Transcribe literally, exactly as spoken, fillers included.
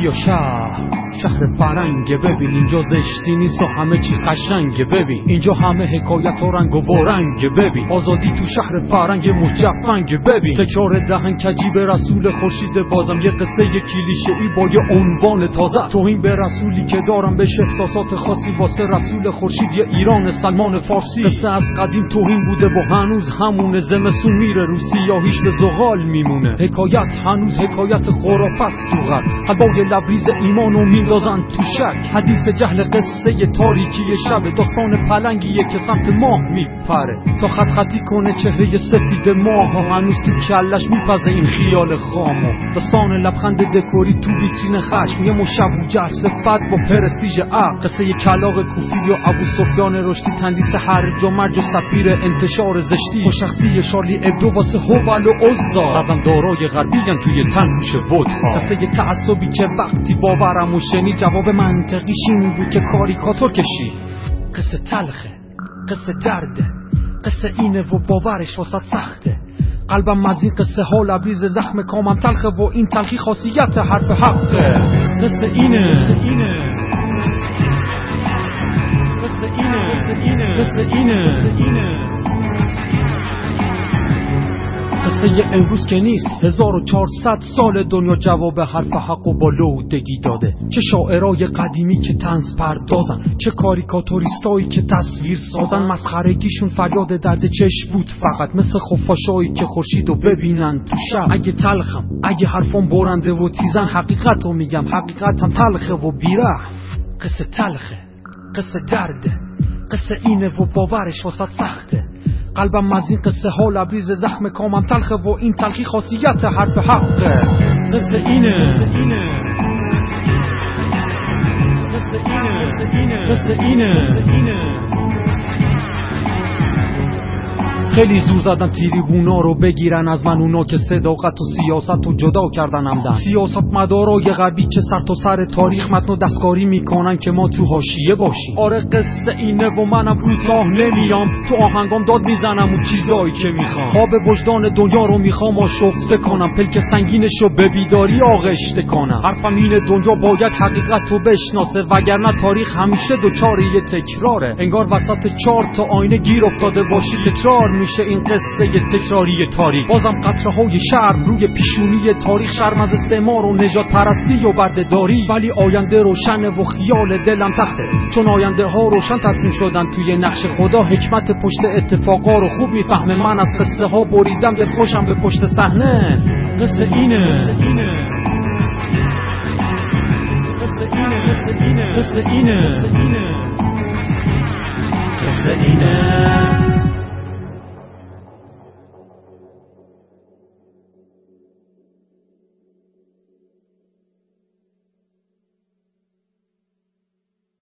بیا شهر شهر فرنگه، ببین اینجا زشتی نیست و همه چی قشنگه، ببین اینجا همه حکایت و رنگ و بارنگه، ببین آزادی تو شهر فرنگ مجفنگه، ببین تکرار دهن کجی به رسول خورشید بازم، یه قصه یه کلیشه‌ای با یه عنوان تازه، توهین به رسولی که دارم بهش احساسات خاصی، واسه رسول خورشید یه ایران سلمان فارسی. قصه از قدیم توهین بوده و هنوز همونه، زمستون میره رو سیاهیش به زغال میمونه، حکایت هنوز حکایت خرافست تو غرب، قلبای لبریز ایمان و میندازن تو شک، حدیث جهل قصه تاریکی شب، داستان پلنگیه که سمت ماه میپره تا خط خطی کنه چهره سفید ماه، هنوز تو کلش میپزه این خیال خامو، داستان لبخند دکوری تو ویترین خشم، یه مشب و جر صفت با پرستیژ عقل، قصه کلاغ کوفی و ابو سفیان رشدی، تندیس هرج و مرج و سفیر انتشار زشتی، با شخصی شارلی ابدو واسه هوبل و عزا، سردم دارای غربیان توی تنوش ودها، قصه تعصبی که وقتی باورم و شنی جواب منطقیش این بود که کاریکاتور کشی، قصه تلخه قصه درده، قصه اینه و باورش واسه سخته، قلبم از این قصه ها لبریز زخم کامم تلخه و این تلخی خاصیت حرف حقه، قصه اینه قصه اینه قصه اینه قصه اینه قصه اینه قصه امروز که نیست، هزار و چهارصد سال دنیا جواب حرف حق و با لودگی داده، چه شاعرای قدیمی که طنز پردازن، چه کاریکاتوریستایی که تصویر سازن، مسخرگیشون فریاد درد چشم بود فقط، مثل خفاشایی که خورشیدو ببینن تو شب. اگه تلخم اگه حرفم برنده و تیزن، حقیقتو میگم حقیقتم تلخه و بیره، قصه تلخه قصه درده، قصه اینه و باورش واسه سخته، قلبم از این قصه ها لبریز زخم کامم تلخه و این تلخی خاصیت حرف حقه، قصه اینه قصه اینه قصه اینه قصه اینه خیلی زور زدن تریبونا رو بگیرن از من، اونا که صداقت و سیاست رو جدا کردن همدن، سیاست مدارای غربی که سر تا سر تاریخ متن و دستکاری میکنن که ما تو حاشیه باشیم. آره قصه اینه و منم کوتاه نمیام، تو آهنگام داد میزنم اون چیزایی که میخوام، خواب وجدان دنیا رو میخوام آشفته کنم، پلک سنگینش رو به بیداری آغشته کنم، حرفم اینه دنیا باید حقیقت رو بشناسه، وگرنه تاریخ همیشه دوچار یه تکراره، انگار وسط چهار تا آینه گیر افتاده باشی، تکرار میشه این قصه تکراری تاریخ، بازم قطره های شرم روی پیشونی تاریخ، شرم از استعمار و نجات پرستی و بردهداری، ولی آینده روشنه و خیال دلم تخته، چون آینده ها روشن ترسیم شدن توی نقش خدا، حکمت پشت اتفاقا رو خوب میفهمه، من از قصه ها بریدم دل خوشم به پشت صحنه، قصه اینه قصه اینه قصه اینه قصه اینه قصه اینه قصه اینه